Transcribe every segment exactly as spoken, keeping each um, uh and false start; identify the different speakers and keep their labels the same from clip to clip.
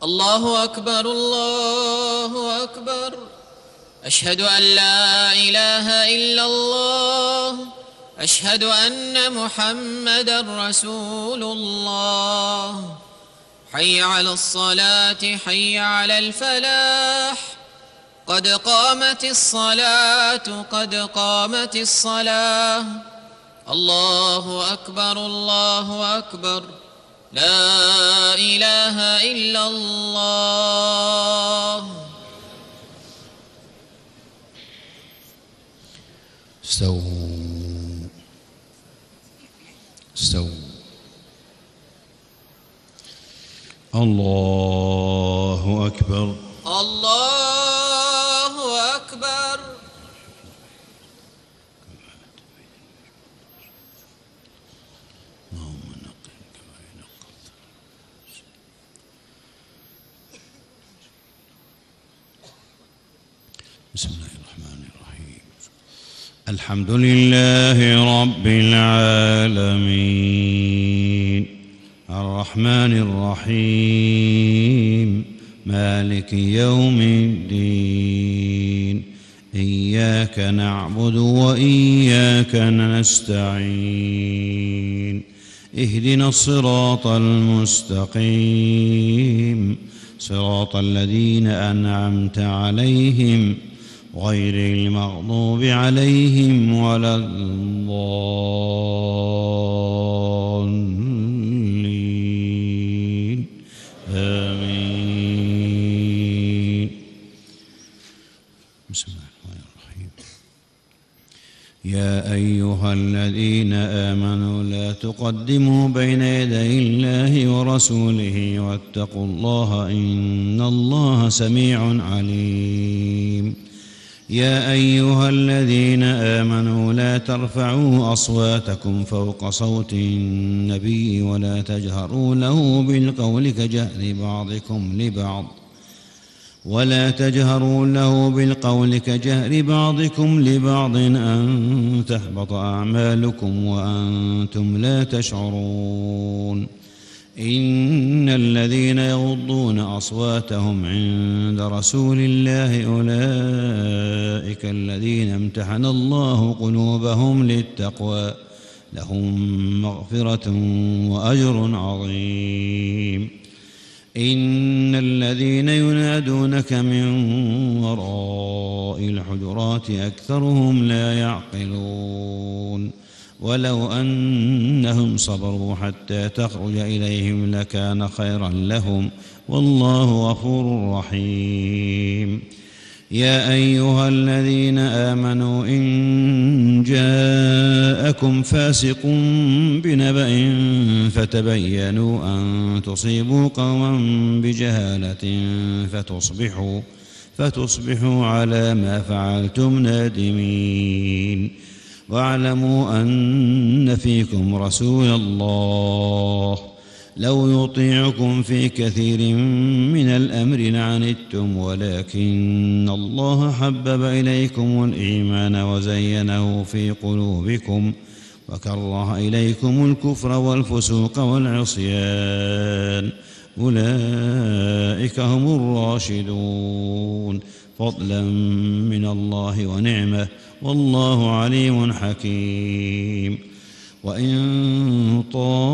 Speaker 1: الله أكبر الله أكبر. أشهد أن لا إله إلا الله. أشهد أن محمدًا رسول الله. حي على الصلاة حي على الفلاح. قد قامت الصلاة قد قامت الصلاة. الله أكبر الله أكبر. لا إله إلا الله.
Speaker 2: استووا استووا. الله أكبر
Speaker 1: الله أكبر.
Speaker 2: بسم الله الرحمن الرحيم. الحمد لله رب العالمين الرحمن الرحيم مالك يوم الدين. إياك نعبد وإياك نستعين. اهدنا الصراط المستقيم صراط الذين أنعمت عليهم غير المغضوب عليهم ولا الضالين. آمين. بسم الله الرحمن الرحيم. يا أيها الذين آمنوا لا تقدموا بين يدي الله ورسوله واتقوا الله إن الله سميع عليم. يا أيها الذين آمنوا لا ترفعوا أصواتكم فوق صوت النبي ولا تجهروا له بالقول كجهر بعضكم لبعض ولا تجهروا له بالقول كجهر بعضكم لبعض أن تحبط أعمالكم وأنتم لا تشعرون. إن الذين يغضون أصواتهم عند رسول الله أولئك الذين امتحن الله قلوبهم للتقوى لهم مغفرة وأجر عظيم. إن الذين ينادونك من وراء الحجرات أكثرهم لا يعقلون. ولو أنهم صبروا حتى تخرج إليهم لكان خيرا لهم والله غفور رحيم. يا أيها الذين آمنوا إن جاءكم فاسق بنبأ فتبينوا أن تصيبوا قوما بجهالة فتصبحوا فتصبحوا على ما فعلتم نادمين. واعلموا أن فيكم رسول الله لو يطيعكم في كثير من الأمر لعنتم ولكن الله حبب إليكم الإيمان وزينه في قلوبكم وكره إليكم الكفر والفسوق والعصيان أولئك هم الراشدون فضلا من الله ونعمة والله عليم حكيم. وإن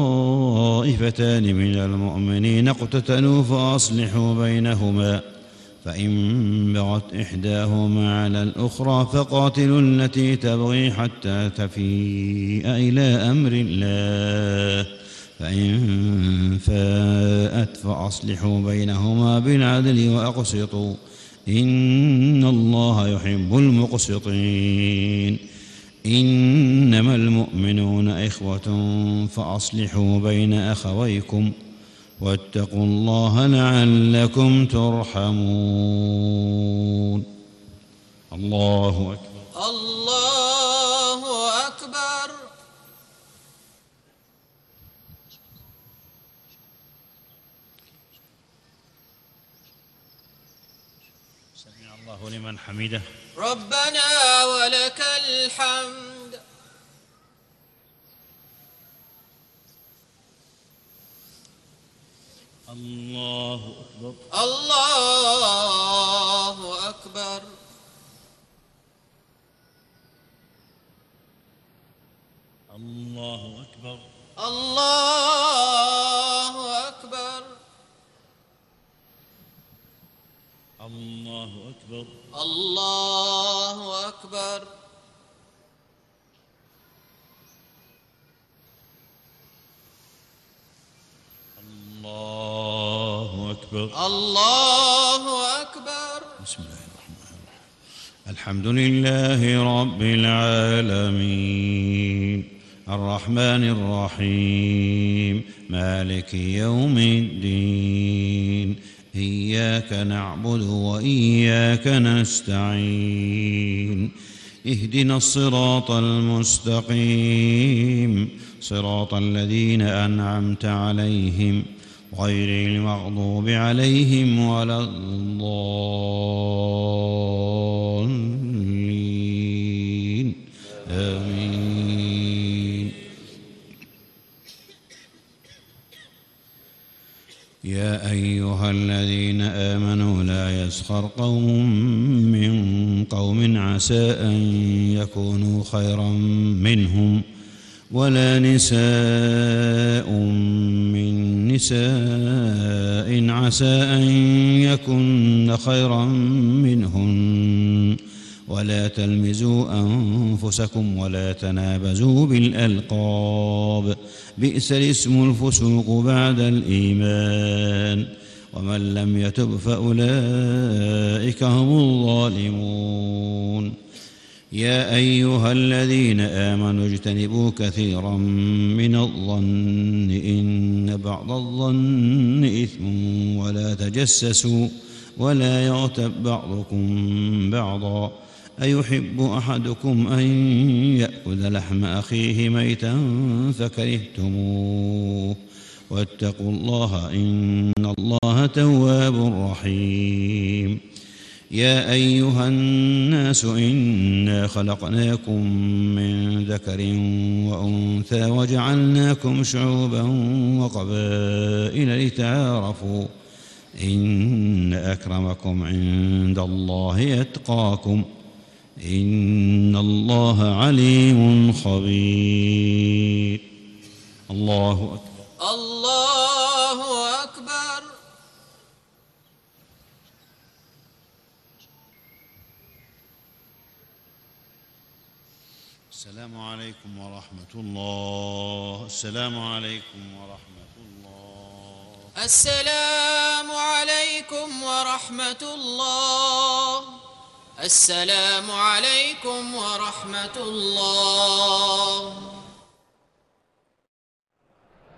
Speaker 2: طائفتان من المؤمنين اقتتلوا فأصلحوا بينهما فإن بغت إحداهما على الأخرى فقاتلوا التي تبغي حتى تفيء إلى أمر الله فإن فاءت فأصلحوا بينهما بالعدل وأقسطوا إن الله يحب المقسطين. إنما المؤمنون إخوة فأصلحوا بين أخويكم واتقوا الله لعلكم ترحمون. الله أكبر
Speaker 1: الله أكبر.
Speaker 2: سمع الله لمن حمده.
Speaker 1: ربنا ولك الحمد.
Speaker 2: الله أكبر.
Speaker 1: الله أكبر.
Speaker 2: الله أكبر.
Speaker 1: الله أكبر.
Speaker 2: الله أكبر.
Speaker 1: الله أكبر.
Speaker 2: الله أكبر.
Speaker 1: الله أكبر.
Speaker 2: بسم الله الرحمن الرحيم. الحمد لله رب العالمين الرحمن الرحيم مالك يوم الدين إياك نعبد وإياك نستعين اهدنا الصراط المستقيم صراط الذين أنعمت عليهم غير المغضوب عليهم ولا الضالين آمين. يا أيها الذين آمنوا لا يسخر قوم من قوم عسى أن يكونوا خيرا منهم ولا نساء من نساء عسى أن يكن خيرا منهن ولا تلمزوا أنفسكم ولا تنابزوا بالألقاب بئس الاسم الفسوق بعد الإيمان ومن لم يتب فأولئك هم الظالمون. يا أيها الذين آمنوا اجتنبوا كثيرا من الظن إن بعض الظن إثم ولا تجسسوا ولا يغتب بعضكم بعضا أيحب أحدكم أن يأكل لحم أخيه ميتا فكرهتموه واتقوا الله إن الله تواب رحيم. يا أيها الناس إنا خلقناكم من ذكر وأنثى وجعلناكم شعوبا وقبائل لتعارفوا إن أكرمكم عند الله أتقاكم إن الله عليم خبير. الله أكبر.
Speaker 1: الله أكبر.
Speaker 2: السلام عليكم ورحمة الله. السلام عليكم ورحمة الله.
Speaker 1: السلام عليكم ورحمة الله. السلام عليكم ورحمة الله.